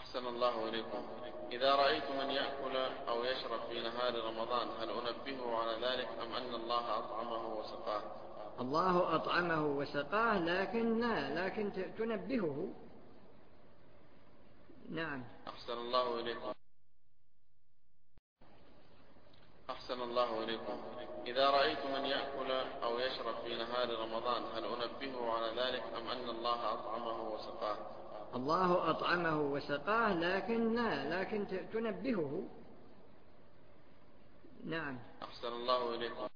أحسن الله إليكم. إذا رأيت من يأكل أو يشرب في نهار رمضان هل أنبهه على ذلك أم أن الله أطعمه وسقاه؟ الله أطعمه وسقاه، لكن تنبهه. نعم. أحسن الله إليكم. أحسن الله إليكم. إذا رأيت من يأكل أو يشرب في نهار رمضان هل أنبهه على ذلك أم أن الله أطعمه وسقاه؟ الله أطعمه وسقاه، لكن تنبهه. نعم. أحسن الله إليكم.